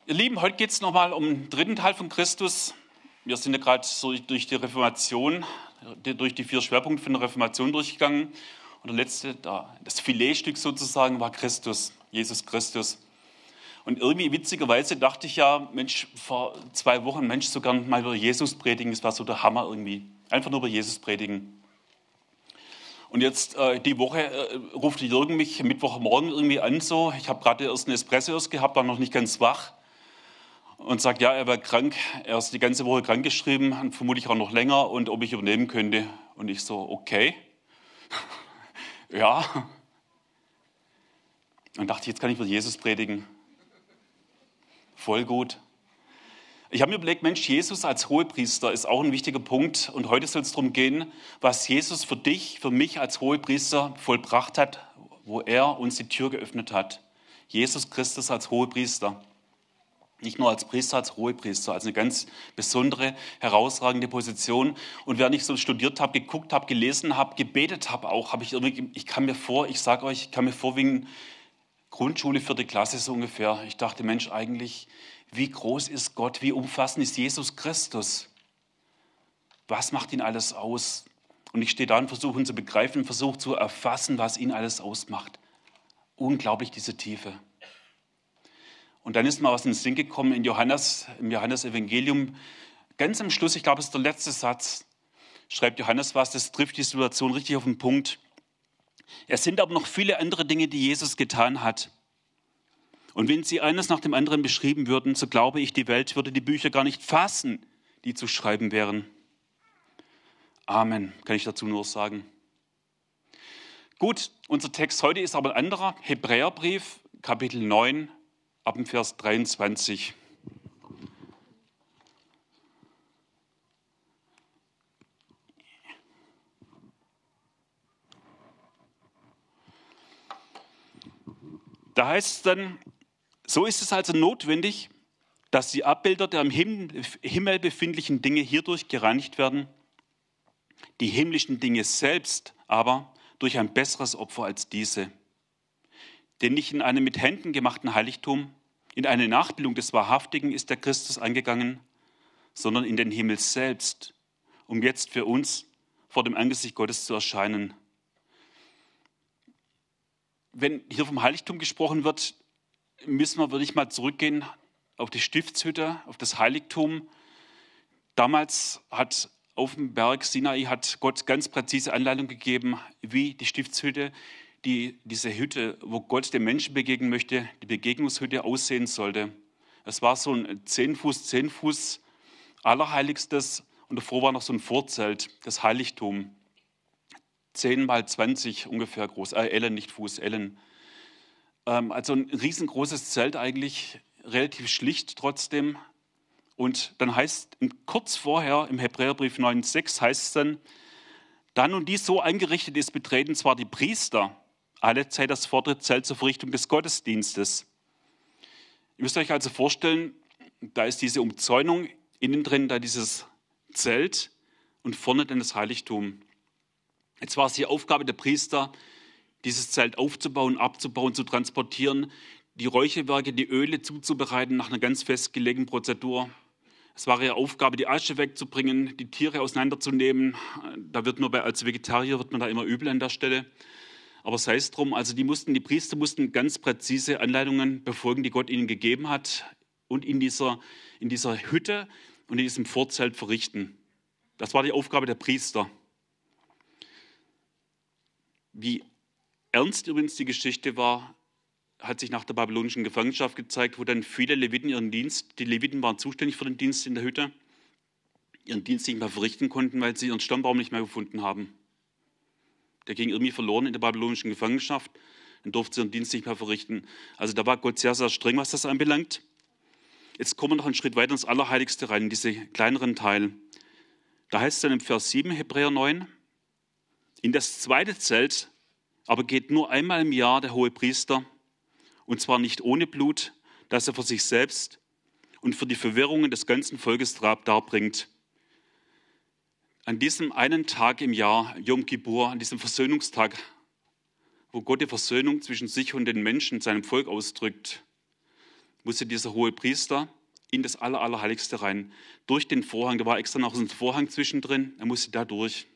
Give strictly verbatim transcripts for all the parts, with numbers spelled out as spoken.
Ihr Lieben, heute geht es nochmal um den dritten Teil von Christus. Wir sind ja gerade so durch die Reformation, durch die vier Schwerpunkte von der Reformation durchgegangen. Und der letzte, das Filetstück sozusagen, war Christus, Jesus Christus. Und irgendwie witzigerweise dachte ich ja, Mensch, vor zwei Wochen, Mensch, so gern mal über Jesus predigen, das war so der Hammer irgendwie. Einfach nur über Jesus predigen. Und jetzt äh, die Woche äh, ruft Jürgen mich Mittwochmorgen irgendwie an, so. Ich habe gerade erst einen Espresso erst gehabt, war noch nicht ganz wach. Und sagt, ja, er war krank, er ist die ganze Woche krankgeschrieben und vermutlich auch noch länger und ob ich übernehmen könnte. Und ich so, okay, ja. Und dachte, jetzt kann ich über Jesus predigen. Voll gut. Ich habe mir überlegt, Mensch, Jesus als Hohepriester ist auch ein wichtiger Punkt. Und heute soll es darum gehen, was Jesus für dich, für mich als Hohepriester vollbracht hat, wo er uns die Tür geöffnet hat. Jesus Christus als Hohepriester. Nicht nur als Priester, als Hohepriester, als eine ganz besondere, herausragende Position. Und während ich so studiert habe, geguckt habe, gelesen habe, gebetet habe auch, habe ich irgendwie, ich kam mir vor, ich sage euch, ich kam mir vor wegen Grundschule, vierte Klasse so ungefähr. Ich dachte, Mensch, eigentlich, wie groß ist Gott, wie umfassend ist Jesus Christus? Was macht ihn alles aus? Und ich stehe da und versuche ihn zu begreifen, versuche zu erfassen, was ihn alles ausmacht. Unglaublich, diese Tiefe. Und dann ist mal was in den Sinn gekommen in Johannes, im Johannes-Evangelium. Ganz am Schluss, ich glaube, es ist der letzte Satz, schreibt Johannes was, das trifft die Situation richtig auf den Punkt. Es sind aber noch viele andere Dinge, die Jesus getan hat. Und wenn sie eines nach dem anderen beschrieben würden, so glaube ich, die Welt würde die Bücher gar nicht fassen, die zu schreiben wären. Amen, kann ich dazu nur sagen. Gut, unser Text heute ist aber ein anderer. Hebräerbrief, Kapitel neun, ab dem Vers dreiundzwanzig. Da heißt es dann, so ist es also notwendig, dass die Abbilder der im Himmel befindlichen Dinge hierdurch gereinigt werden, die himmlischen Dinge selbst aber durch ein besseres Opfer als diese. Denn nicht in einem mit Händen gemachten Heiligtum, in eine Nachbildung des Wahrhaftigen ist der Christus eingegangen, sondern in den Himmel selbst, um jetzt für uns vor dem Angesicht Gottes zu erscheinen. Wenn hier vom Heiligtum gesprochen wird, müssen wir wirklich mal zurückgehen auf die Stiftshütte, auf das Heiligtum. Damals hat auf dem Berg Sinai hat Gott ganz präzise Anleitung gegeben, wie die Stiftshütte, die, diese Hütte, wo Gott dem Menschen begegnen möchte, die Begegnungshütte aussehen sollte. Es war so ein zehn Fuß, zehn Fuß Allerheiligstes und davor war noch so ein Vorzelt, das Heiligtum. zehn mal zwanzig ungefähr groß, äh, Ellen, nicht Fuß, Ellen. Ähm, also ein riesengroßes Zelt eigentlich, relativ schlicht trotzdem. Und dann heißt, kurz vorher im Hebräerbrief neun sechs heißt es dann, da nun dies so eingerichtet ist, betreten zwar die Priester alle Zeit das vordere Zelt zur Verrichtung des Gottesdienstes. Ihr müsst euch also vorstellen, da ist diese Umzäunung, innen drin da dieses Zelt und vorne dann das Heiligtum. Jetzt war es die Aufgabe der Priester, dieses Zelt aufzubauen, abzubauen, zu transportieren, die Räucherwerke, die Öle zuzubereiten nach einer ganz festgelegten Prozedur. Es war ihre Aufgabe, die Asche wegzubringen, die Tiere auseinanderzunehmen. Da wird man bei, als Vegetarier wird man da immer übel an der Stelle. Aber sei es drum, also die mussten, die Priester mussten ganz präzise Anleitungen befolgen, die Gott ihnen gegeben hat und in dieser, in dieser Hütte und in diesem Vorzelt verrichten. Das war die Aufgabe der Priester. Wie ernst übrigens die Geschichte war, hat sich nach der babylonischen Gefangenschaft gezeigt, wo dann viele Leviten ihren Dienst, die Leviten waren zuständig für den Dienst in der Hütte, ihren Dienst nicht mehr verrichten konnten, weil sie ihren Stammbaum nicht mehr gefunden haben. Der ging irgendwie verloren in der babylonischen Gefangenschaft, dann durften sie ihren Dienst nicht mehr verrichten. Also da war Gott sehr, sehr streng, was das anbelangt. Jetzt kommen wir noch einen Schritt weiter ins Allerheiligste rein, in diese kleineren Teil. Da heißt es dann im Vers sieben, Hebräer neun, in das zweite Zelt aber geht nur einmal im Jahr der Hohepriester, und zwar nicht ohne Blut, das er für sich selbst und für die Verwirrungen des ganzen Volkes darbringt. An diesem einen Tag im Jahr, Yom Kippur, an diesem Versöhnungstag, wo Gott die Versöhnung zwischen sich und den Menschen, seinem Volk ausdrückt, musste dieser hohe Priester in das Aller, Allerheiligste rein. Durch den Vorhang, da war extra noch ein Vorhang zwischendrin, er musste da durch.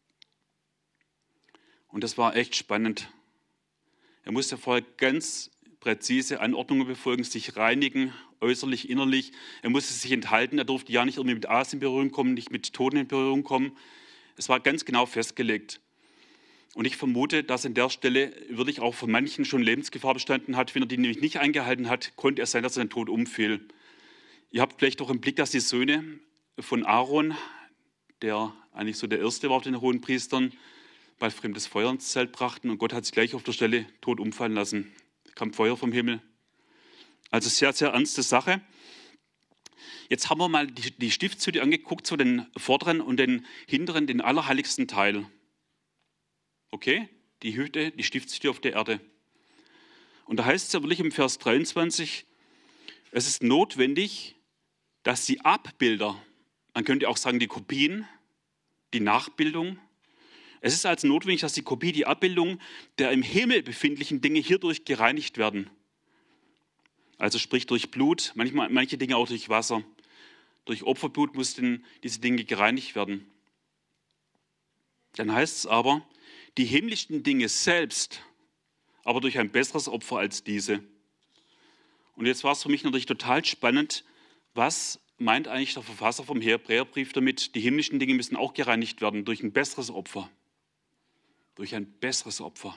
Und das war echt spannend. Er musste vorher ganz präzise Anordnungen befolgen, sich reinigen, äußerlich, innerlich. Er musste sich enthalten, er durfte ja nicht irgendwie mit Aas in Berührung kommen, nicht mit Toten in Berührung kommen. Es war ganz genau festgelegt. Und ich vermute, dass an der Stelle wirklich auch von manchen schon Lebensgefahr bestanden hat. Wenn er die nämlich nicht eingehalten hat, konnte es sein, dass er den Tod umfiel. Ihr habt vielleicht auch im Blick, dass die Söhne von Aaron, der eigentlich so der Erste war auf den hohen Priestern, bald fremdes Feuer ins Zelt brachten und Gott hat sich gleich auf der Stelle tot umfallen lassen. Es kam Feuer vom Himmel. Also sehr, sehr ernste Sache. Jetzt haben wir mal die, die Stiftshütte angeguckt, so den vorderen und den hinteren, den allerheiligsten Teil. Okay, die Hütte, die Stiftshütte auf der Erde. Und da heißt es ja wirklich im Vers dreiundzwanzig, es ist notwendig, dass die Abbilder, man könnte auch sagen die Kopien, die Nachbildung, es ist also notwendig, dass die Kopie, die Abbildung der im Himmel befindlichen Dinge hierdurch gereinigt werden. Also sprich durch Blut, manchmal, manche Dinge auch durch Wasser. Durch Opferblut mussten diese Dinge gereinigt werden. Dann heißt es aber, die himmlischen Dinge selbst, aber durch ein besseres Opfer als diese. Und jetzt war es für mich natürlich total spannend, was meint eigentlich der Verfasser vom Hebräerbrief damit? Die himmlischen Dinge müssen auch gereinigt werden durch ein besseres Opfer. Durch ein besseres Opfer.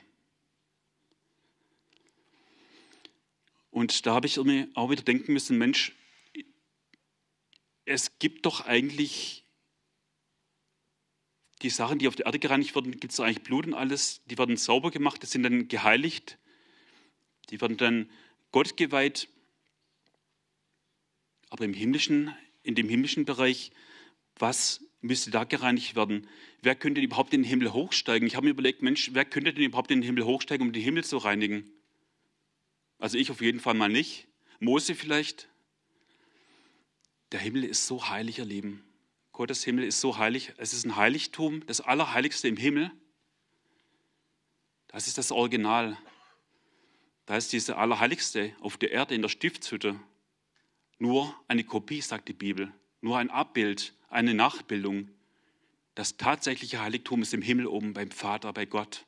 Und da habe ich irgendwie auch wieder denken müssen, Mensch, es gibt doch eigentlich die Sachen, die auf der Erde gereinigt werden, gibt es eigentlich Blut und alles, die werden sauber gemacht, die sind dann geheiligt, die werden dann Gott geweiht. Aber im himmlischen, in dem himmlischen Bereich, was müsste da gereinigt werden? Wer könnte denn überhaupt in den Himmel hochsteigen? Ich habe mir überlegt, Mensch, wer könnte denn überhaupt in den Himmel hochsteigen, um den Himmel zu reinigen? Also ich auf jeden Fall mal nicht. Mose vielleicht. Der Himmel ist so heilig, ihr Lieben. Gottes Himmel ist so heilig. Es ist ein Heiligtum, das Allerheiligste im Himmel. Das ist das Original. Da ist diese Allerheiligste auf der Erde in der Stiftshütte. Nur eine Kopie, sagt die Bibel. Nur ein Abbild, eine Nachbildung. Das tatsächliche Heiligtum ist im Himmel oben beim Vater, bei Gott.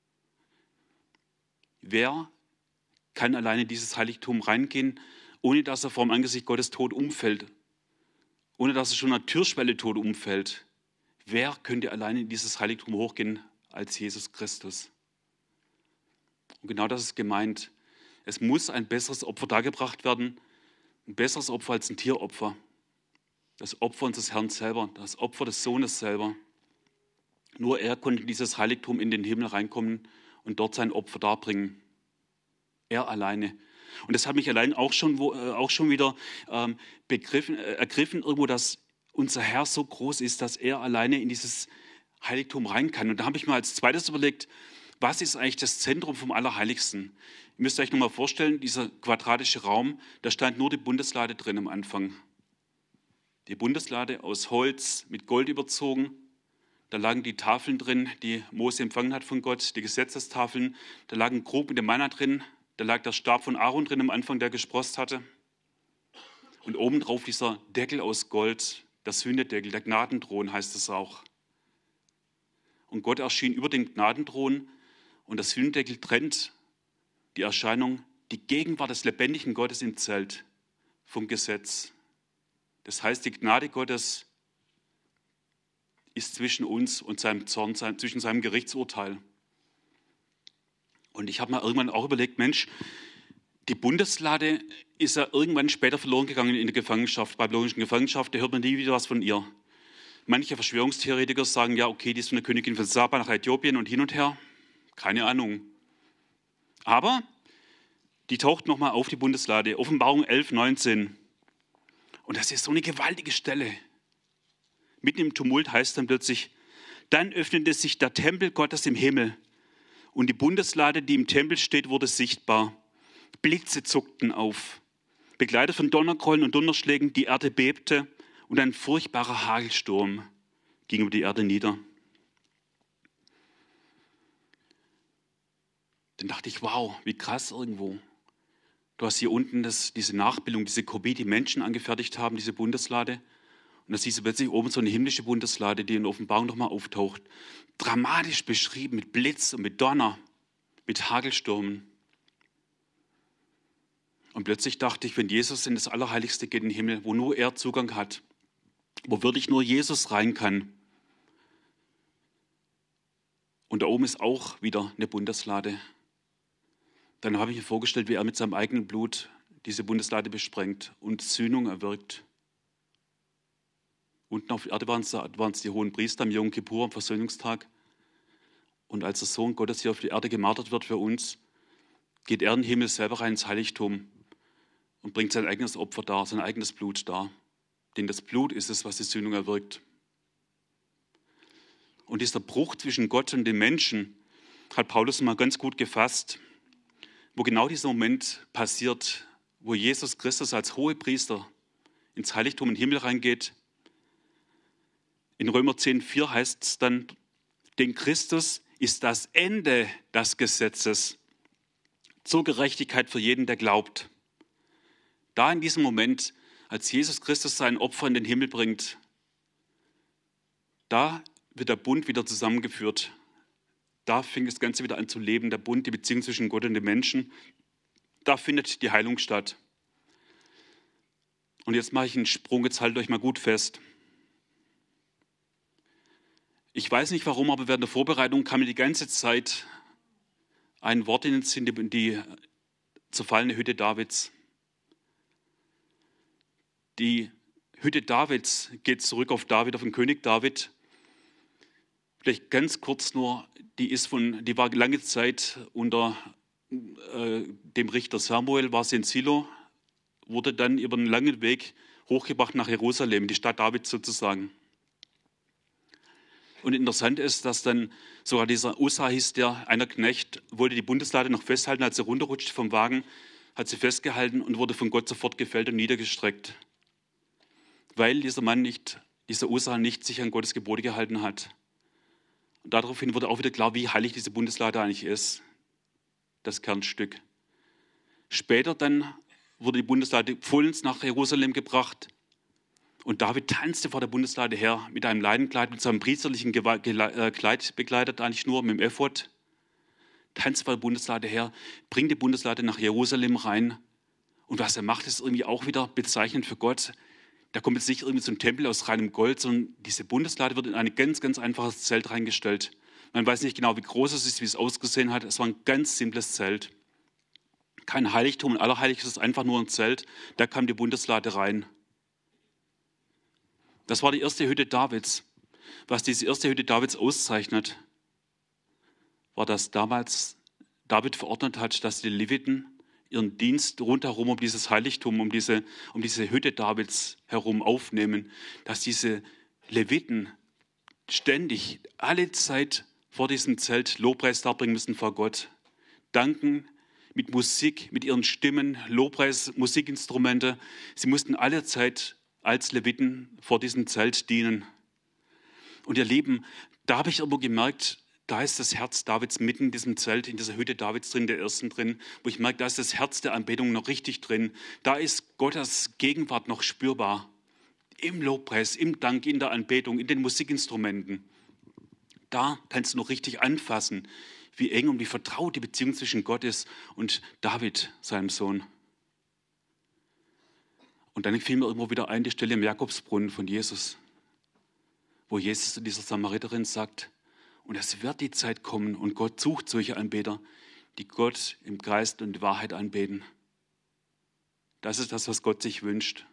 Wer kann alleine in dieses Heiligtum reingehen, ohne dass er vor dem Angesicht Gottes tot umfällt? Ohne dass er schon an der Türschwelle tot umfällt? Wer könnte alleine in dieses Heiligtum hochgehen als Jesus Christus? Und genau das ist gemeint. Es muss ein besseres Opfer dargebracht werden, ein besseres Opfer als ein Tieropfer. Das Opfer unseres Herrn selber, das Opfer des Sohnes selber. Nur er konnte in dieses Heiligtum in den Himmel reinkommen und dort sein Opfer darbringen. Er alleine. Und das hat mich allein auch schon, wo, äh, auch schon wieder ähm, begriffen, äh, ergriffen, irgendwo, dass unser Herr so groß ist, dass er alleine in dieses Heiligtum rein kann. Und da habe ich mir als zweites überlegt, was ist eigentlich das Zentrum vom Allerheiligsten? Ihr müsst euch noch mal vorstellen, dieser quadratische Raum, da stand nur die Bundeslade drin am Anfang. Die Bundeslade aus Holz, mit Gold überzogen. Da lagen die Tafeln drin, die Mose empfangen hat von Gott, die Gesetzestafeln. Da lag ein Krug mit dem Manna drin. Da lag der Stab von Aaron drin am Anfang, der gesproßt hatte. Und obendrauf dieser Deckel aus Gold, der Sühnedeckel, der Gnadenthron heißt es auch. Und Gott erschien über dem Gnadenthron und der Sühnedeckel trennt die Erscheinung, die Gegenwart des lebendigen Gottes im Zelt vom Gesetz. Das heißt, die Gnade Gottes ist zwischen uns und seinem Zorn, zwischen seinem Gerichtsurteil. Und ich habe mir irgendwann auch überlegt, Mensch, die Bundeslade ist ja irgendwann später verloren gegangen in der Gefangenschaft, babylonischen Gefangenschaft, da hört man nie wieder was von ihr. Manche Verschwörungstheoretiker sagen, ja, okay, die ist von der Königin von Saba nach Äthiopien und hin und her. Keine Ahnung. Aber die taucht nochmal auf, die Bundeslade, Offenbarung elf, neunzehn. Und das ist so eine gewaltige Stelle. Mitten im Tumult heißt dann plötzlich, dann öffnete sich der Tempel Gottes im Himmel und die Bundeslade, die im Tempel steht, wurde sichtbar. Blitze zuckten auf, begleitet von Donnergrollen und Donnerschlägen, die Erde bebte und ein furchtbarer Hagelsturm ging über die Erde nieder. Dann dachte ich, wow, wie krass irgendwo. Du hast hier unten das, diese Nachbildung, diese Kopie, die Menschen angefertigt haben, diese Bundeslade. Und da siehst du plötzlich oben so eine himmlische Bundeslade, die in der Offenbarung nochmal auftaucht. Dramatisch beschrieben mit Blitz und mit Donner, mit Hagelstürmen. Und plötzlich dachte ich, wenn Jesus in das Allerheiligste geht, in den Himmel, wo nur er Zugang hat, wo wirklich nur Jesus rein kann. Und da oben ist auch wieder eine Bundeslade. Dann habe ich mir vorgestellt, wie er mit seinem eigenen Blut diese Bundeslade besprengt und Sühnung erwirkt. Unten auf der Erde waren es, waren es die hohen Priester am Yom Kippur, am Versöhnungstag. Und als der Sohn Gottes hier auf der Erde gemartert wird für uns, geht er in den Himmel selber rein ins Heiligtum und bringt sein eigenes Opfer dar, sein eigenes Blut dar. Denn das Blut ist es, was die Sühnung erwirkt. Und dieser Bruch zwischen Gott und den Menschen hat Paulus mal ganz gut gefasst, wo genau dieser Moment passiert, wo Jesus Christus als Hohepriester ins Heiligtum in den Himmel reingeht. In Römer zehn vier heißt es dann, denn Christus ist das Ende des Gesetzes zur Gerechtigkeit für jeden, der glaubt. Da in diesem Moment, als Jesus Christus sein Opfer in den Himmel bringt, da wird der Bund wieder zusammengeführt. Da fängt das Ganze wieder an zu leben, der Bund, die Beziehung zwischen Gott und den Menschen. Da findet die Heilung statt. Und jetzt mache ich einen Sprung, jetzt haltet euch mal gut fest. Ich weiß nicht warum, aber während der Vorbereitung kam mir die ganze Zeit ein Wort in den Sinn, die, die zerfallene Hütte Davids. Die Hütte Davids geht zurück auf David, auf den König David. Vielleicht ganz kurz nur, die, ist von, die war lange Zeit unter äh, dem Richter Samuel, war sie in Silo, wurde dann über einen langen Weg hochgebracht nach Jerusalem, die Stadt Davids sozusagen. Und interessant ist, dass dann sogar dieser Ussa hieß der, einer Knecht, wollte die Bundeslade noch festhalten, als sie runterrutschte vom Wagen, hat sie festgehalten und wurde von Gott sofort gefällt und niedergestreckt. Weil dieser Mann nicht, dieser Ussa nicht sich an Gottes Gebote gehalten hat. Und daraufhin wurde auch wieder klar, wie heilig diese Bundeslade eigentlich ist. Das Kernstück. Später dann wurde die Bundeslade vollends nach Jerusalem gebracht. Und David tanzte vor der Bundeslade her mit einem Leinenkleid, mit seinem priesterlichen Kleid bekleidet, eigentlich nur mit dem Ephod. Tanzte vor der Bundeslade her, bringt die Bundeslade nach Jerusalem rein. Und was er macht, ist irgendwie auch wieder bezeichnend für Gott. Da kommt jetzt nicht irgendwie so ein Tempel aus reinem Gold, sondern diese Bundeslade wird in ein ganz, ganz einfaches Zelt reingestellt. Man weiß nicht genau, wie groß es ist, wie es ausgesehen hat. Es war ein ganz simples Zelt. Kein Heiligtum, ein Allerheiligstes, einfach nur ein Zelt. Da kam die Bundeslade rein. Das war die erste Hütte Davids. Was diese erste Hütte Davids auszeichnet, war, dass damals David verordnet hat, dass die Leviten ihren Dienst rundherum um dieses Heiligtum, um diese, um diese Hütte Davids herum aufnehmen, dass diese Leviten ständig, alle Zeit vor diesem Zelt Lobpreis darbringen müssen vor Gott. Danken mit Musik, mit ihren Stimmen, Lobpreis, Musikinstrumente. Sie mussten alle Zeit als Leviten vor diesem Zelt dienen. Und ihr Lieben, da habe ich irgendwo gemerkt, da ist das Herz Davids mitten in diesem Zelt, in dieser Hütte Davids drin, der ersten drin, wo ich merke, da ist das Herz der Anbetung noch richtig drin. Da ist Gottes Gegenwart noch spürbar. Im Lobpreis, im Dank, in der Anbetung, in den Musikinstrumenten. Da kannst du noch richtig anfassen, wie eng und wie vertraut die Beziehung zwischen Gott ist und David, seinem Sohn. Und dann fiel mir irgendwo wieder ein, die Stelle im Jakobsbrunnen von Jesus, wo Jesus zu dieser Samariterin sagt, und es wird die Zeit kommen und Gott sucht solche Anbeter, die Gott im Geist und in Wahrheit anbeten. Das ist das, was Gott sich wünscht.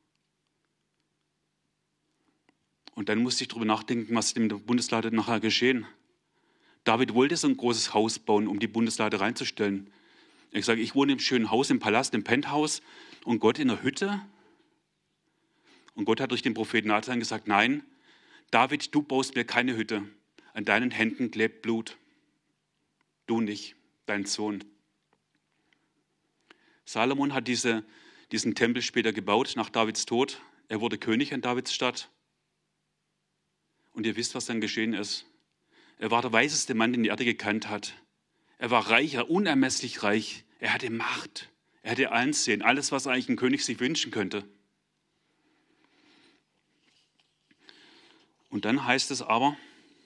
Und dann musste ich darüber nachdenken, was in der Bundeslade nachher geschehen. David wollte so ein großes Haus bauen, um die Bundeslade reinzustellen. Ich sage, ich wohne im schönen Haus, im Palast, im Penthouse und Gott in der Hütte. Und Gott hat durch den Propheten Nathan gesagt, nein, David, du baust mir keine Hütte. An deinen Händen klebt Blut. Du nicht, dein Sohn. Salomon hat diese, diesen Tempel später gebaut nach Davids Tod. Er wurde König an Davids Stadt. Und ihr wisst, was dann geschehen ist. Er war der weiseste Mann, den die Erde gekannt hat. Er war reich, er unermesslich reich. Er hatte Macht. Er hätte Ansehen, alles, was eigentlich ein König sich wünschen könnte. Und dann heißt es aber,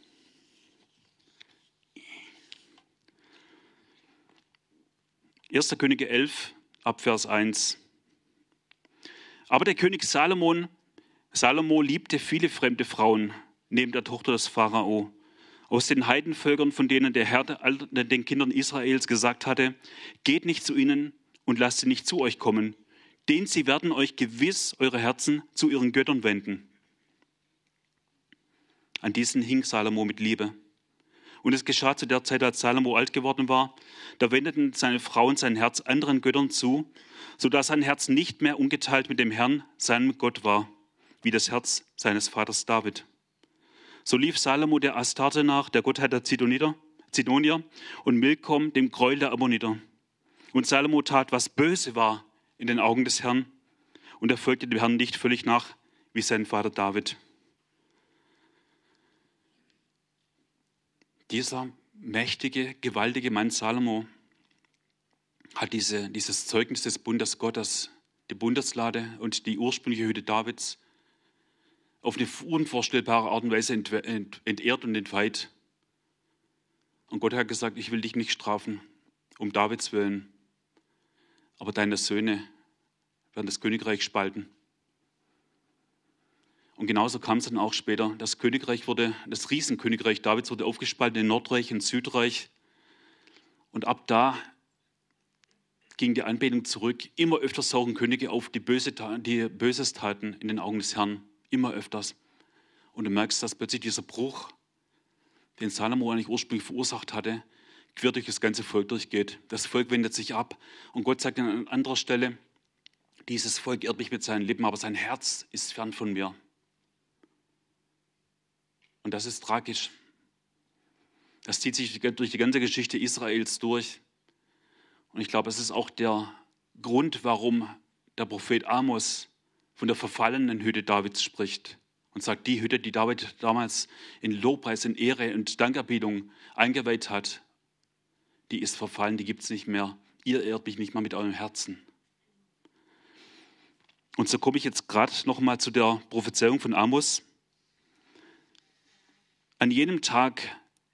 erster Könige elf, ab Vers eins. Aber der König Salomon, Salomo liebte viele fremde Frauen, neben der Tochter des Pharao, aus den Heidenvölkern, von denen der Herr den Kindern Israels gesagt hatte, geht nicht zu ihnen und lasst sie nicht zu euch kommen, denn sie werden euch gewiss eure Herzen zu ihren Göttern wenden. An diesen hing Salomo mit Liebe. Und es geschah zu der Zeit, als Salomo alt geworden war, da wendeten seine Frauen sein Herz anderen Göttern zu, sodass sein Herz nicht mehr ungeteilt mit dem Herrn, seinem Gott war, wie das Herz seines Vaters David. So lief Salomo der Astarte nach, der Gottheit der Zidonier, Zidonier und Milkom, dem Gräuel der Ammoniter. Und Salomo tat, was böse war in den Augen des Herrn, und er folgte dem Herrn nicht völlig nach, wie sein Vater David. Dieser mächtige, gewaltige Mann Salomo hat diese, dieses Zeugnis des Bundes Gottes, die Bundeslade und die ursprüngliche Hütte Davids auf eine unvorstellbare Art und Weise entehrt und entweiht. Und Gott hat gesagt, ich will dich nicht strafen, um Davids willen, aber deine Söhne werden das Königreich spalten. Und genauso kam es dann auch später. Das Königreich wurde, das Riesenkönigreich Davids wurde aufgespalten in Nordreich und Südreich. Und ab da ging die Anbetung zurück. Immer öfter saugen Könige auf, die, Böse, die Böses taten in den Augen des Herrn. Immer öfters. Und du merkst, dass plötzlich dieser Bruch, den Salomo eigentlich ursprünglich verursacht hatte, quer durch das ganze Volk durchgeht. Das Volk wendet sich ab. Und Gott sagt dann an anderer Stelle, dieses Volk ehrt mich mit seinen Lippen, aber sein Herz ist fern von mir. Und das ist tragisch. Das zieht sich durch die ganze Geschichte Israels durch. Und ich glaube, es ist auch der Grund, warum der Prophet Amos von der verfallenen Hütte Davids spricht und sagt, die Hütte, die David damals in Lobpreis, in Ehre und Dankerbietung eingeweiht hat, die ist verfallen, die gibt es nicht mehr. Ihr ehrt mich nicht mal mit eurem Herzen. Und so komme ich jetzt gerade noch mal zu der Prophezeiung von Amos. An jenem Tag,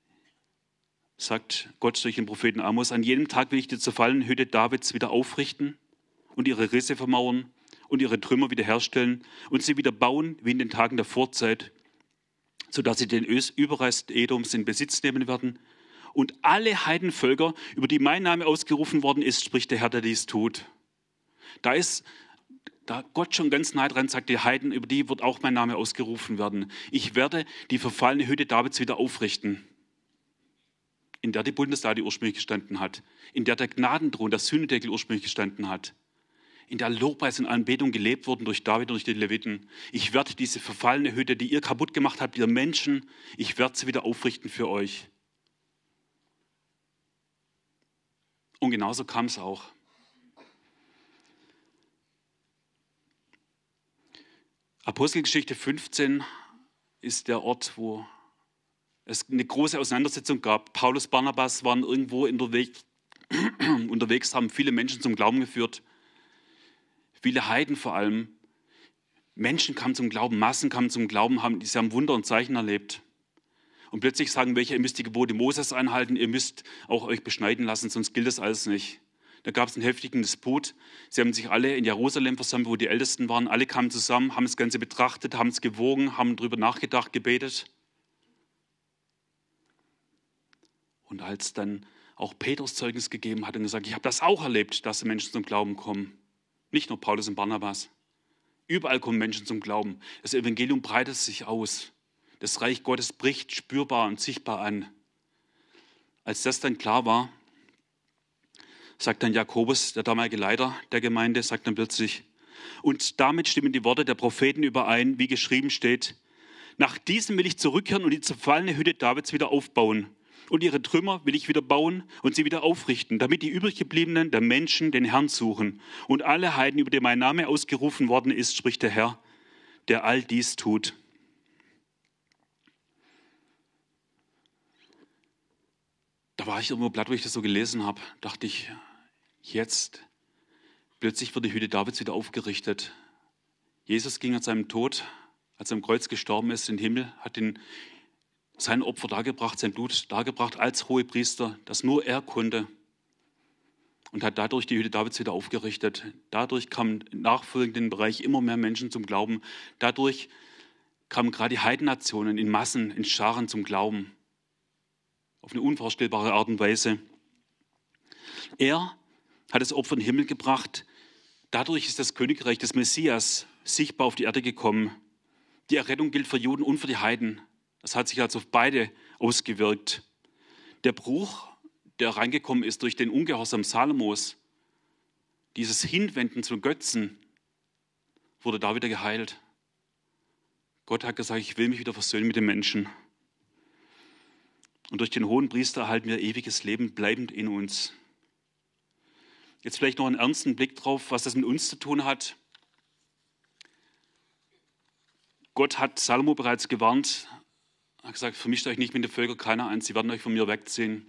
sagt Gott durch den Propheten Amos, an jenem Tag will ich die zerfallene Hütte Davids wieder aufrichten und ihre Risse vermauern und ihre Trümmer wiederherstellen und sie wieder bauen wie in den Tagen der Vorzeit, sodass sie den Überrest Edoms in Besitz nehmen werden. Und alle Heidenvölker, über die mein Name ausgerufen worden ist, spricht der Herr, der dies tut. Da ist Da Gott schon ganz nah dran sagt, die Heiden, über die wird auch mein Name ausgerufen werden. Ich werde die verfallene Hütte Davids wieder aufrichten, in der die Bundeslade ursprünglich gestanden hat, in der der Gnadenthron, der Sühnedeckel ursprünglich gestanden hat, in der Lobpreis und Anbetung gelebt wurden durch David und durch die Leviten. Ich werde diese verfallene Hütte, die ihr kaputt gemacht habt, ihr Menschen, ich werde sie wieder aufrichten für euch. Und genauso kam es auch. Apostelgeschichte fünfzehn ist der Ort, wo es eine große Auseinandersetzung gab. Paulus, Barnabas waren irgendwo unterwegs, unterwegs, haben viele Menschen zum Glauben geführt. Viele Heiden vor allem. Menschen kamen zum Glauben, Massen kamen zum Glauben, haben, sie haben Wunder und Zeichen erlebt. Und plötzlich sagen welche, ihr müsst die Gebote Moses einhalten, ihr müsst auch euch beschneiden lassen, sonst gilt das alles nicht. Da gab es einen heftigen Disput. Sie haben sich alle in Jerusalem versammelt, wo die Ältesten waren. Alle kamen zusammen, haben das Ganze betrachtet, haben es gewogen, haben darüber nachgedacht, gebetet. Und als dann auch Petrus Zeugnis gegeben hat und gesagt, ich habe das auch erlebt, dass Menschen zum Glauben kommen. Nicht nur Paulus und Barnabas. Überall kommen Menschen zum Glauben. Das Evangelium breitet sich aus. Das Reich Gottes bricht spürbar und sichtbar an. Als das dann klar war, sagt dann Jakobus, der damalige Leiter der Gemeinde, sagt dann plötzlich, und damit stimmen die Worte der Propheten überein, wie geschrieben steht, nach diesem will ich zurückkehren und die zerfallene Hütte Davids wieder aufbauen. Und ihre Trümmer will ich wieder bauen und sie wieder aufrichten, damit die übriggebliebenen der Menschen den Herrn suchen. Und alle Heiden, über die mein Name ausgerufen worden ist, spricht der Herr, der all dies tut. Da war ich irgendwo platt, wo ich das so gelesen habe, dachte ich, jetzt Plötzlich wird die Hütte Davids wieder aufgerichtet. Jesus ging an seinem Tod, als er am Kreuz gestorben ist, in den Himmel, hat den, sein Opfer dargebracht, sein Blut dargebracht als Hohepriester, das nur er konnte. Und hat dadurch die Hütte Davids wieder aufgerichtet. Dadurch kamen im nachfolgenden Bereich immer mehr Menschen zum Glauben. Dadurch kamen gerade die Heidennationen in Massen, in Scharen zum Glauben. Auf eine unvorstellbare Art und Weise. Er hat das Opfer in den Himmel gebracht. Dadurch ist das Königreich des Messias sichtbar auf die Erde gekommen. Die Errettung gilt für Juden und für die Heiden. Das hat sich also auf beide ausgewirkt. Der Bruch, der reingekommen ist durch den Ungehorsam Salomos, dieses Hinwenden zu Götzen, wurde da wieder geheilt. Gott hat gesagt, ich will mich wieder versöhnen mit den Menschen. Und durch den Hohenpriester erhalten wir ewiges Leben bleibend in uns. Jetzt vielleicht noch einen ernsten Blick drauf, was das mit uns zu tun hat. Gott hat Salomo bereits gewarnt, er hat gesagt, vermischt euch nicht mit den Völkern keiner ein, sie werden euch von mir wegziehen.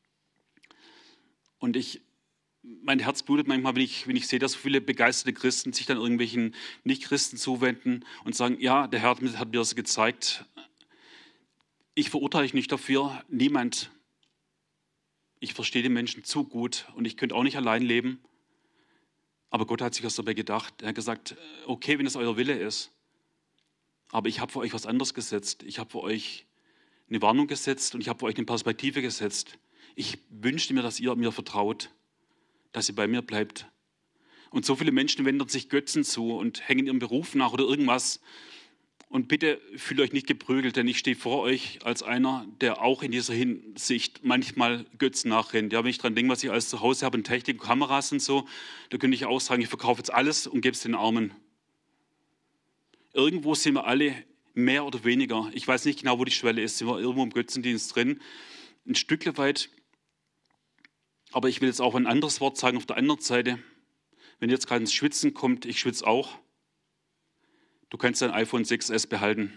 Und ich, mein Herz blutet manchmal, wenn ich, wenn ich sehe, dass so viele begeisterte Christen sich dann irgendwelchen Nicht-Christen zuwenden und sagen, ja, der Herr hat mir das gezeigt. Ich verurteile dich nicht dafür, niemand. Ich verstehe den Menschen zu gut und ich könnte auch nicht allein leben. Aber Gott hat sich was dabei gedacht. Er hat gesagt, okay, wenn es euer Wille ist. Aber ich habe für euch was anderes gesetzt. Ich habe für euch eine Warnung gesetzt und ich habe für euch eine Perspektive gesetzt. Ich wünschte mir, dass ihr mir vertraut, dass ihr bei mir bleibt. Und so viele Menschen wenden sich Götzen zu und hängen ihrem Beruf nach oder irgendwas. Und bitte fühlt euch nicht geprügelt, denn ich stehe vor euch als einer, der auch in dieser Hinsicht manchmal Götzen nachrennt. Ja, wenn ich dran denke, was ich alles zu Hause habe, und Technik, Kameras und so, da könnte ich auch sagen, ich verkaufe jetzt alles und gebe es den Armen. Irgendwo sind wir alle mehr oder weniger, ich weiß nicht genau, wo die Schwelle ist, sind wir irgendwo im Götzendienst drin, ein Stück weit. Aber ich will jetzt auch ein anderes Wort sagen auf der anderen Seite. Wenn jetzt gerade ins Schwitzen kommt, ich schwitze auch, du kannst dein iPhone sechs S behalten.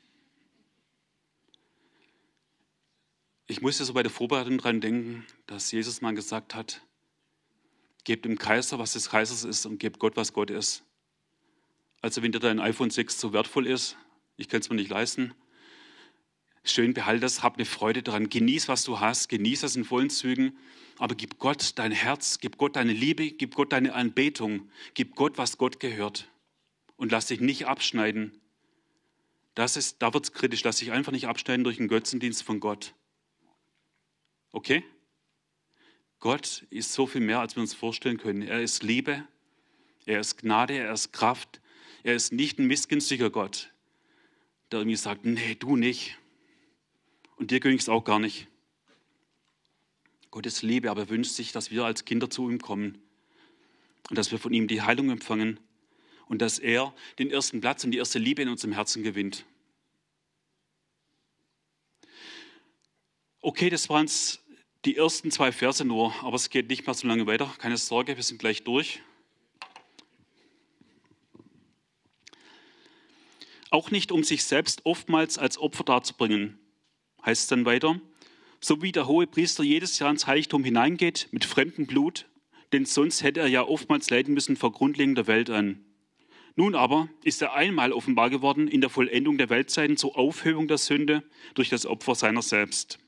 Ich musste so bei der Vorbereitung dran denken, dass Jesus mal gesagt hat, gebt dem Kaiser, was des Kaisers ist, und gebt Gott, was Gott ist. Also wenn dir dein iPhone sechs so wertvoll ist, ich kann es mir nicht leisten, schön, behalte das, hab eine Freude daran, genieß, was du hast, genieß das in vollen Zügen, aber gib Gott dein Herz, gib Gott deine Liebe, gib Gott deine Anbetung, gib Gott, was Gott gehört und lass dich nicht abschneiden. Das ist, da wird es kritisch, lass dich einfach nicht abschneiden durch den Götzendienst von Gott. Okay? Gott ist so viel mehr, als wir uns vorstellen können. Er ist Liebe, er ist Gnade, er ist Kraft, er ist nicht ein missgünstiger Gott, der irgendwie sagt, nee, du nicht. Und dir gönne ich es auch gar nicht. Gott ist Liebe, aber er wünscht sich, dass wir als Kinder zu ihm kommen und dass wir von ihm die Heilung empfangen und dass er den ersten Platz und die erste Liebe in unserem Herzen gewinnt. Okay, das waren die ersten zwei Verse nur, aber es geht nicht mehr so lange weiter. Keine Sorge, wir sind gleich durch. Auch nicht, um sich selbst oftmals als Opfer darzubringen, heißt es dann weiter, so wie der Hohepriester jedes Jahr ins Heiligtum hineingeht mit fremdem Blut, denn sonst hätte er ja oftmals leiden müssen vor Grundlegung der Welt an. Nun aber ist er einmal offenbar geworden in der Vollendung der Weltzeiten zur Aufhebung der Sünde durch das Opfer seiner selbst.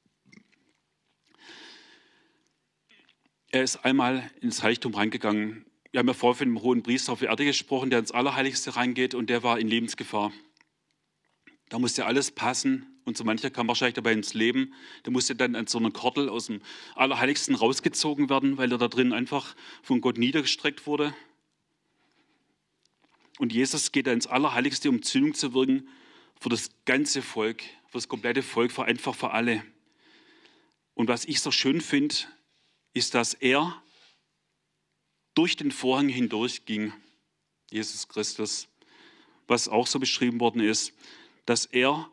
Er ist einmal ins Heiligtum reingegangen. Wir haben ja vorher von dem hohen Priester auf die Erde gesprochen, der ins Allerheiligste reingeht und der war in Lebensgefahr. Da musste alles passen und so mancher kam wahrscheinlich dabei ins Leben. Der musste dann an so einer Kordel aus dem Allerheiligsten rausgezogen werden, weil er da drin einfach von Gott niedergestreckt wurde. Und Jesus geht da ins Allerheiligste, um Sühnung zu wirken für das ganze Volk, für das komplette Volk, für einfach für alle. Und was ich so schön finde, ist, dass er durch den Vorhang hindurch ging, Jesus Christus, was auch so beschrieben worden ist, dass er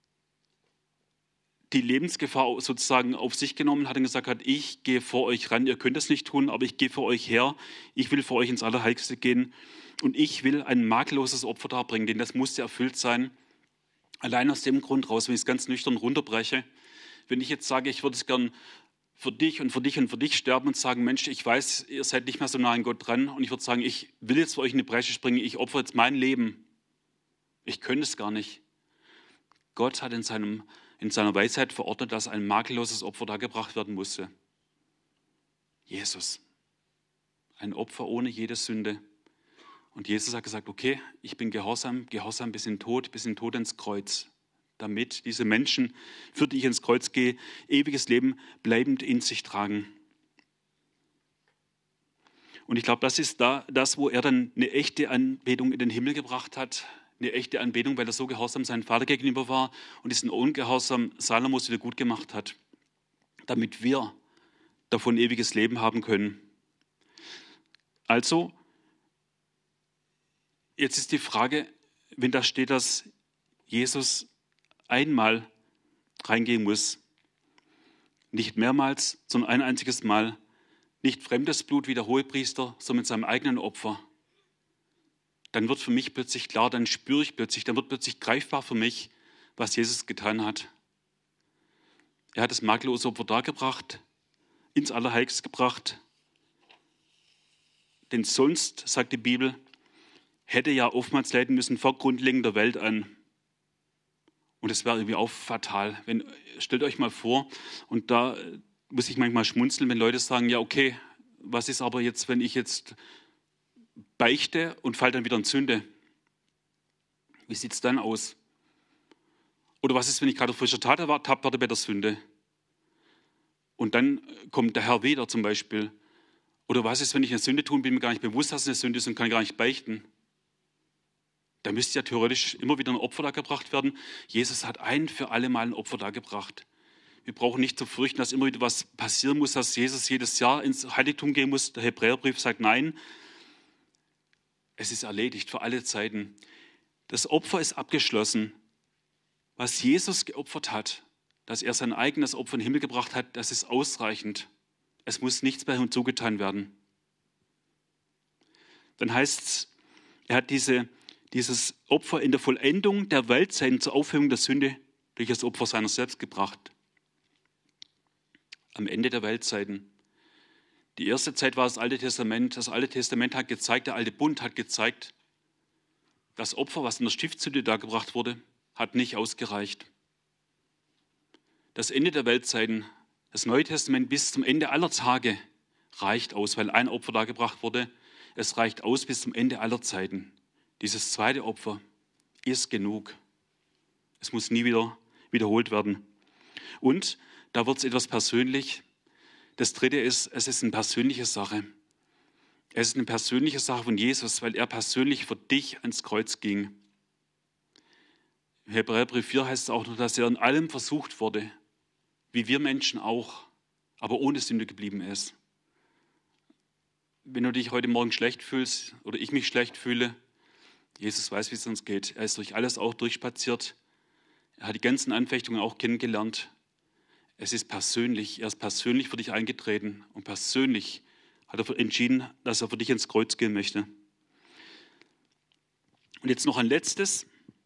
die Lebensgefahr sozusagen auf sich genommen hat und gesagt hat, ich gehe vor euch ran, ihr könnt es nicht tun, aber ich gehe vor euch her, ich will vor euch ins Allerheiligste gehen und ich will ein makelloses Opfer darbringen, denn das musste erfüllt sein. Allein aus dem Grund raus, wenn ich es ganz nüchtern runterbreche, wenn ich jetzt sage, ich würde es gern für dich und für dich und für dich sterben und sagen, Mensch, ich weiß, ihr seid nicht mehr so nah an Gott dran und ich würde sagen, ich will jetzt für euch eine Bresche springen, ich opfere jetzt mein Leben. Ich könnte es gar nicht. Gott hat in, seinem, in seiner Weisheit verordnet, dass ein makelloses Opfer dargebracht werden musste. Jesus. Ein Opfer ohne jede Sünde. Und Jesus hat gesagt, okay, ich bin gehorsam, gehorsam bis in den Tod, bis in den Tod ins Kreuz. Damit diese Menschen, für die ich ins Kreuz gehe, ewiges Leben bleibend in sich tragen. Und ich glaube, das ist da das, wo er dann eine echte Anbetung in den Himmel gebracht hat. Eine echte Anbetung, weil er so gehorsam seinem Vater gegenüber war und diesen Ungehorsam Salomos wieder gut gemacht hat. Damit wir davon ewiges Leben haben können. Also, jetzt ist die Frage, wenn da steht, dass Jesus einmal reingehen muss, nicht mehrmals, sondern ein einziges Mal, nicht fremdes Blut wie der Hohepriester, sondern mit seinem eigenen Opfer, dann wird für mich plötzlich klar, dann spüre ich plötzlich, dann wird plötzlich greifbar für mich, was Jesus getan hat. Er hat das makellose Opfer dargebracht, ins Allerheiligste gebracht, denn sonst, sagt die Bibel, hätte ja oftmals leiden müssen vor Grundlegung der Welt an. Und es wäre irgendwie auch fatal. Wenn, stellt euch mal vor, und da muss ich manchmal schmunzeln, wenn Leute sagen, ja okay, was ist aber jetzt, wenn ich jetzt beichte und falle dann wieder in Sünde? Wie sieht es dann aus? Oder was ist, wenn ich gerade auf frischer Tat ertappt werde bei der Sünde? Und dann kommt der Herr wieder zum Beispiel. Oder was ist, wenn ich eine Sünde tue und bin mir gar nicht bewusst, dass es eine Sünde ist und kann gar nicht beichten? Da müsste ja theoretisch immer wieder ein Opfer dargebracht werden. Jesus hat ein für alle Mal ein Opfer dargebracht. Wir brauchen nicht zu fürchten, dass immer wieder was passieren muss, dass Jesus jedes Jahr ins Heiligtum gehen muss. Der Hebräerbrief sagt nein. Es ist erledigt für alle Zeiten. Das Opfer ist abgeschlossen. Was Jesus geopfert hat, dass er sein eigenes Opfer in den Himmel gebracht hat, das ist ausreichend. Es muss nichts mehr hinzugetan werden. Dann heißt es, er hat diese dieses Opfer in der Vollendung der Weltzeiten zur Aufhebung der Sünde durch das Opfer seiner selbst gebracht. Am Ende der Weltzeiten. Die erste Zeit war das Alte Testament. Das Alte Testament hat gezeigt, der Alte Bund hat gezeigt, das Opfer, was in der Stiftshütte dargebracht wurde, hat nicht ausgereicht. Das Ende der Weltzeiten, das Neue Testament bis zum Ende aller Tage reicht aus, weil ein Opfer dargebracht wurde. Es reicht aus bis zum Ende aller Zeiten. Dieses zweite Opfer ist genug. Es muss nie wieder wiederholt werden. Und da wird es etwas persönlich. Das dritte ist, es ist eine persönliche Sache. Es ist eine persönliche Sache von Jesus, weil er persönlich für dich ans Kreuz ging. Im Hebräerbrief vier heißt es auch noch, dass er in allem versucht wurde, wie wir Menschen auch, aber ohne Sünde geblieben ist. Wenn du dich heute Morgen schlecht fühlst oder ich mich schlecht fühle, Jesus weiß, wie es uns geht. Er ist durch alles auch durchspaziert. Er hat die ganzen Anfechtungen auch kennengelernt. Es ist persönlich. Er ist persönlich für dich eingetreten und persönlich hat er entschieden, dass er für dich ins Kreuz gehen möchte. Und jetzt noch ein letztes.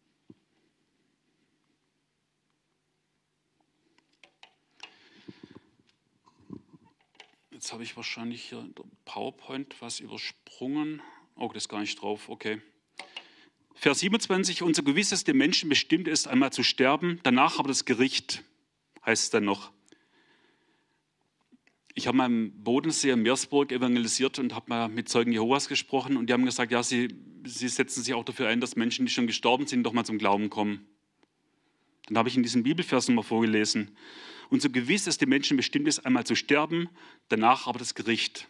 Jetzt habe ich wahrscheinlich hier in der PowerPoint was übersprungen. Oh, das ist gar nicht drauf. Okay. Vers siebenundzwanzig, unser Gewisses dem Menschen bestimmt ist, einmal zu sterben, danach aber das Gericht, heißt es dann noch. Ich habe mal im Bodensee in Meersburg evangelisiert und habe mal mit Zeugen Jehovas gesprochen und die haben gesagt, ja, sie, sie setzen sich auch dafür ein, dass Menschen, die schon gestorben sind, doch mal zum Glauben kommen. Dann habe ich in diesem Bibelvers nochmal vorgelesen. Unser Gewisses dem Menschen bestimmt ist, einmal zu sterben, danach aber das Gericht.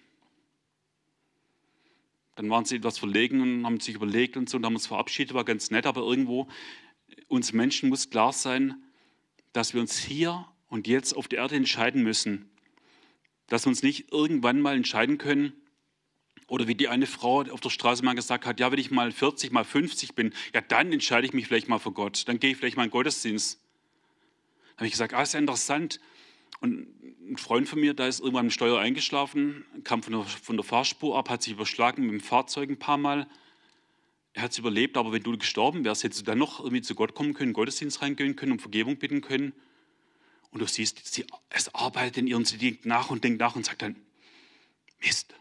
Dann waren sie etwas verlegen und haben sich überlegt und so und haben uns verabschiedet, war ganz nett, aber irgendwo, uns Menschen muss klar sein, dass wir uns hier und jetzt auf der Erde entscheiden müssen. Dass wir uns nicht irgendwann mal entscheiden können, oder wie die eine Frau auf der Straße mal gesagt hat, ja, wenn ich mal vierzig, mal fünfzig bin, ja, dann entscheide ich mich vielleicht mal für Gott, dann gehe ich vielleicht mal in den Gottesdienst. Da habe ich gesagt, ah, ist ja interessant. Und ein Freund von mir, da ist irgendwann im Steuer eingeschlafen, kam von der, von der Fahrspur ab, hat sich überschlagen mit dem Fahrzeug ein paar Mal. Er hat es überlebt, aber wenn du gestorben wärst, hättest du dann noch irgendwie zu Gott kommen können, in den Gottesdienst reingehen können, um Vergebung bitten können. Und du siehst, sie, es arbeitet in ihr und sie denkt nach und denkt nach und sagt dann, Mist.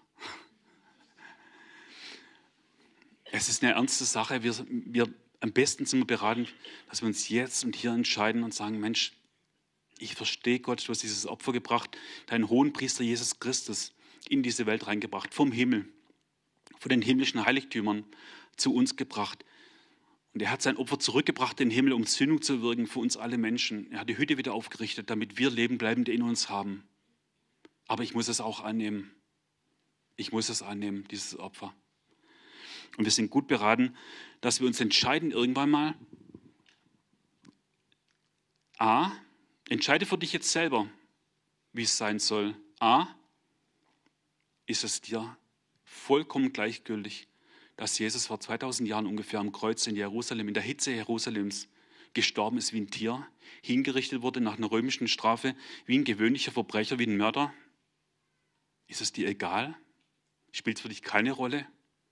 Es ist eine ernste Sache. Wir, wir am besten sind wir beraten, dass wir uns jetzt und hier entscheiden und sagen, Mensch, ich verstehe Gott, du hast dieses Opfer gebracht, deinen Hohenpriester Jesus Christus in diese Welt reingebracht, vom Himmel, von den himmlischen Heiligtümern zu uns gebracht. Und er hat sein Opfer zurückgebracht in den Himmel, um Sündung zu wirken für uns alle Menschen. Er hat die Hütte wieder aufgerichtet, damit wir Leben bleibend in uns haben. Aber ich muss es auch annehmen. Ich muss es annehmen, dieses Opfer. Und wir sind gut beraten, dass wir uns entscheiden irgendwann mal, A, entscheide für dich jetzt selber, wie es sein soll. A, ist es dir vollkommen gleichgültig, dass Jesus vor zweitausend Jahren ungefähr am Kreuz in Jerusalem, in der Hitze Jerusalems, gestorben ist wie ein Tier, hingerichtet wurde nach einer römischen Strafe, wie ein gewöhnlicher Verbrecher, wie ein Mörder? Ist es dir egal? Spielt es für dich keine Rolle?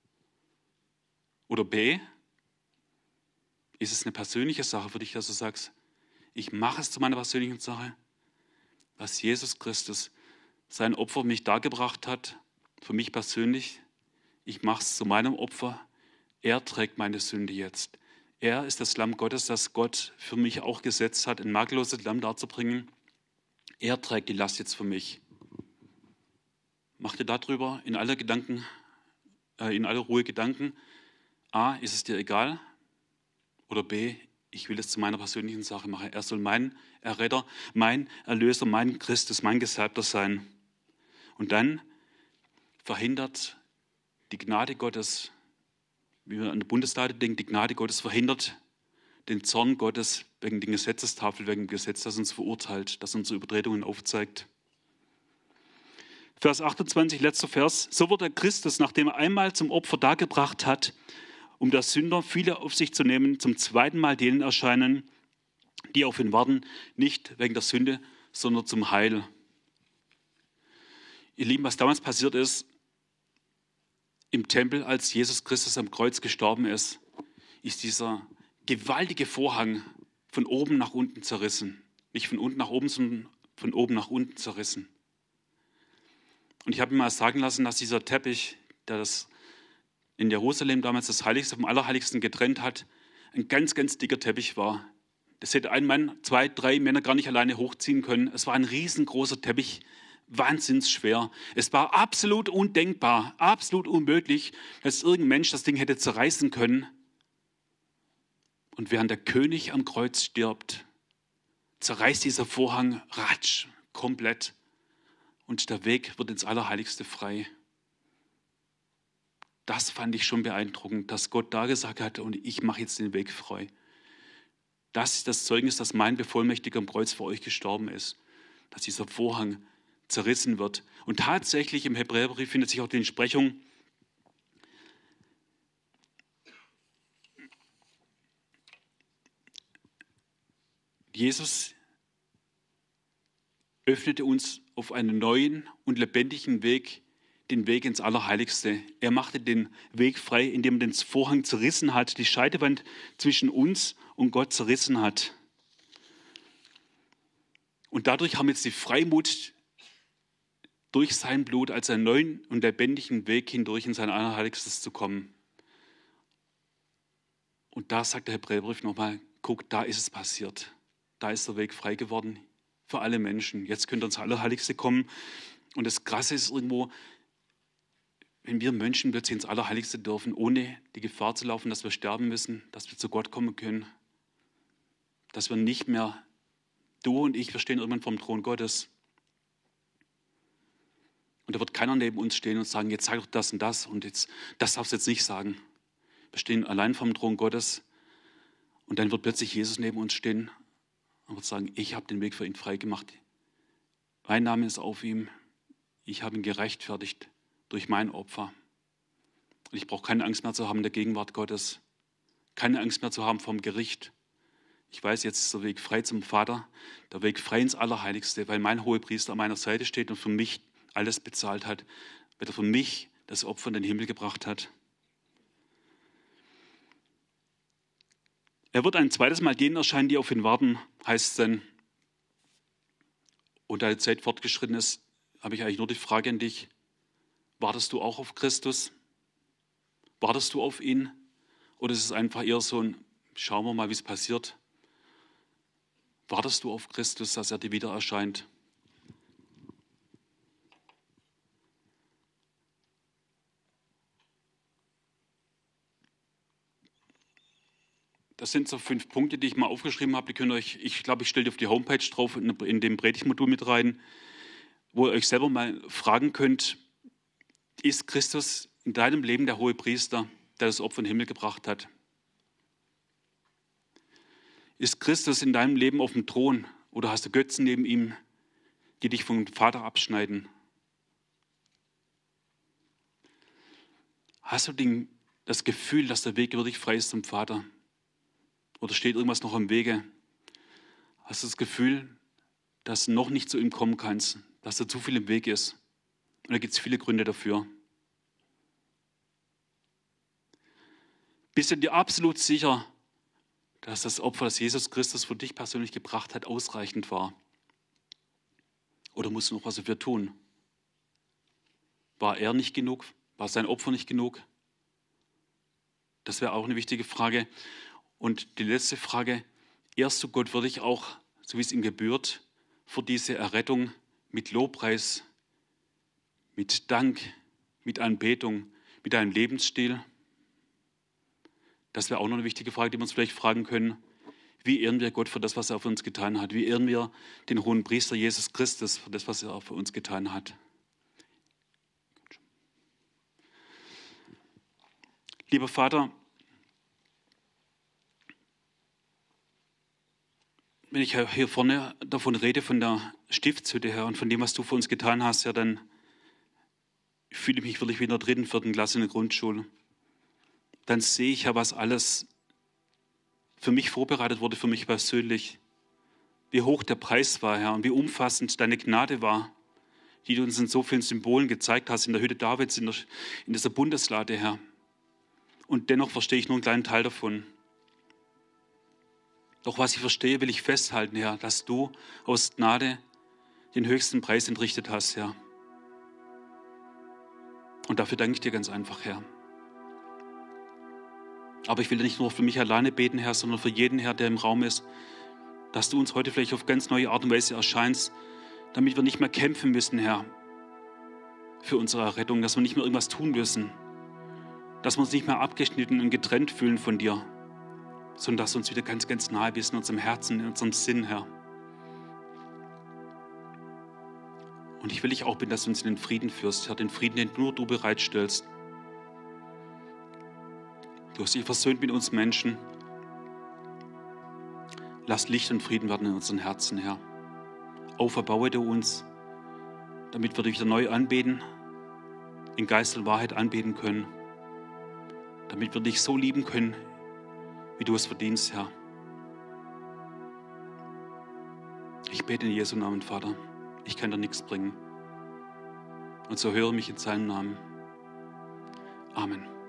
Oder B, ist es eine persönliche Sache für dich, dass du sagst, ich mache es zu meiner persönlichen Sache, dass Jesus Christus sein Opfer für mich dargebracht hat, für mich persönlich. Ich mache es zu meinem Opfer. Er trägt meine Sünde jetzt. Er ist das Lamm Gottes, das Gott für mich auch gesetzt hat, ein makelloses Lamm darzubringen. Er trägt die Last jetzt für mich. Mach dir darüber in aller Gedanken, äh, in aller Ruhe Gedanken. A, ist es dir egal? Oder B, ich will es zu meiner persönlichen Sache machen. Er soll mein Erretter, mein Erlöser, mein Christus, mein Gesalbter sein. Und dann verhindert die Gnade Gottes, wie wir an der Bundeslade denken, die Gnade Gottes verhindert den Zorn Gottes wegen der Gesetzestafel, wegen dem Gesetz, das uns verurteilt, das unsere Übertretungen aufzeigt. Vers achtundzwanzig, letzter Vers. So wurde Christus, nachdem er einmal zum Opfer dargebracht hat, um der Sünder viele auf sich zu nehmen, zum zweiten Mal denen erscheinen, die auf ihn warten, nicht wegen der Sünde, sondern zum Heil. Ihr Lieben, was damals passiert ist, im Tempel, als Jesus Christus am Kreuz gestorben ist, ist dieser gewaltige Vorhang von oben nach unten zerrissen. Nicht von unten nach oben, sondern von oben nach unten zerrissen. Und ich habe mir mal sagen lassen, dass dieser Teppich, der das in Jerusalem damals das Heiligste vom Allerheiligsten getrennt hat, ein ganz, ganz dicker Teppich war. Das hätte ein Mann, zwei, drei Männer gar nicht alleine hochziehen können. Es war ein riesengroßer Teppich, wahnsinnig schwer. Es war absolut undenkbar, absolut unmöglich, dass irgendein Mensch das Ding hätte zerreißen können. Und während der König am Kreuz stirbt, zerreißt dieser Vorhang ratsch, komplett. Und der Weg wird ins Allerheiligste frei. Das fand ich schon beeindruckend, dass Gott da gesagt hat, und ich mache jetzt den Weg frei. Das ist das Zeugnis, dass mein Bevollmächtiger am Kreuz für euch gestorben ist. Dass dieser Vorhang zerrissen wird. Und tatsächlich im Hebräerbrief findet sich auch die Entsprechung, Jesus öffnete uns auf einen neuen und lebendigen Weg, den Weg ins Allerheiligste. Er machte den Weg frei, indem er den Vorhang zerrissen hat, die Scheidewand zwischen uns und Gott zerrissen hat. Und dadurch haben wir jetzt die Freimut, durch sein Blut als einen neuen und lebendigen Weg hindurch in sein Allerheiligstes zu kommen. Und da sagt der Hebräerbrief nochmal, guck, da ist es passiert. Da ist der Weg frei geworden für alle Menschen. Jetzt könnt ihr ins Allerheiligste kommen. Und das Krasse ist irgendwo, wenn wir Menschen plötzlich ins Allerheiligste dürfen, ohne die Gefahr zu laufen, dass wir sterben müssen, dass wir zu Gott kommen können, dass wir nicht mehr, du und ich, wir stehen irgendwann vom Thron Gottes. Und da wird keiner neben uns stehen und sagen, jetzt sag doch das und das und jetzt, das darfst du jetzt nicht sagen. Wir stehen allein vom Thron Gottes und dann wird plötzlich Jesus neben uns stehen und wird sagen, ich habe den Weg für ihn freigemacht. Mein Name ist auf ihm. Ich habe ihn gerechtfertigt durch mein Opfer. Und ich brauche keine Angst mehr zu haben in der Gegenwart Gottes. Keine Angst mehr zu haben vom Gericht. Ich weiß, jetzt ist der Weg frei zum Vater, der Weg frei ins Allerheiligste, weil mein Hohepriester an meiner Seite steht und für mich alles bezahlt hat, weil er für mich das Opfer in den Himmel gebracht hat. Er wird ein zweites Mal denen erscheinen, die auf ihn warten, heißt es dann. Und da die Zeit fortgeschritten ist, habe ich eigentlich nur die Frage an dich: Wartest du auch auf Christus? Wartest du auf ihn? Oder ist es einfach eher so ein, schauen wir mal, wie es passiert? Wartest du auf Christus, dass er dir wieder erscheint? Das sind so fünf Punkte, die ich mal aufgeschrieben habe. Die könnt ihr euch, ich glaube, ich stelle die auf die Homepage drauf, in, in dem Predigtmodul mit rein, wo ihr euch selber mal fragen könnt: Ist Christus in deinem Leben der hohe Priester, der das Opfer in den Himmel gebracht hat? Ist Christus in deinem Leben auf dem Thron oder hast du Götzen neben ihm, die dich vom Vater abschneiden? Hast du den, das Gefühl, dass der Weg wirklich frei ist zum Vater? Oder steht irgendwas noch im Wege? Hast du das Gefühl, dass du noch nicht zu ihm kommen kannst, dass da zu viel im Weg ist? Und da gibt es viele Gründe dafür. Bist du dir absolut sicher, dass das Opfer, das Jesus Christus für dich persönlich gebracht hat, ausreichend war? Oder musst du noch was dafür tun? War er nicht genug? War sein Opfer nicht genug? Das wäre auch eine wichtige Frage. Und die letzte Frage: Ehrst du Gott wirklich auch, so wie es ihm gebührt, für diese Errettung mit Lobpreis, mit Dank, mit Anbetung, mit deinem Lebensstil? Das wäre auch noch eine wichtige Frage, die wir uns vielleicht fragen können. Wie ehren wir Gott für das, was er für uns getan hat? Wie ehren wir den hohen Priester Jesus Christus für das, was er für uns getan hat? Lieber Vater, wenn ich hier vorne davon rede, von der Stiftshütte her und von dem, was du für uns getan hast, ja, dann fühle ich mich wirklich wie in der dritten, vierten Klasse in der Grundschule. Dann sehe ich ja, was alles für mich vorbereitet wurde, für mich persönlich. Wie hoch der Preis war, Herr, und wie umfassend deine Gnade war, die du uns in so vielen Symbolen gezeigt hast, in der Hütte Davids, in, der, in dieser Bundeslade, Herr. Und dennoch verstehe ich nur einen kleinen Teil davon. Doch was ich verstehe, will ich festhalten, Herr, dass du aus Gnade den höchsten Preis entrichtet hast, Herr. Und dafür danke ich dir ganz einfach, Herr. Aber ich will nicht nur für mich alleine beten, Herr, sondern für jeden, Herr, der im Raum ist, dass du uns heute vielleicht auf ganz neue Art und Weise erscheinst, damit wir nicht mehr kämpfen müssen, Herr, für unsere Errettung, dass wir nicht mehr irgendwas tun müssen, dass wir uns nicht mehr abgeschnitten und getrennt fühlen von dir, sondern dass du uns wieder ganz, ganz nahe bist in unserem Herzen, in unserem Sinn, Herr. Und ich will dich auch bitten, dass du uns in den Frieden führst, Herr, den Frieden, den nur du bereitstellst. Du hast dich versöhnt mit uns Menschen. Lass Licht und Frieden werden in unseren Herzen, Herr. Auferbaue du uns, damit wir dich wieder neu anbeten, in Geist und Wahrheit anbeten können, damit wir dich so lieben können, wie du es verdienst, Herr. Ich bete in Jesu Namen, Vater. Ich kann dir nichts bringen. Und so höre mich in seinem Namen. Amen.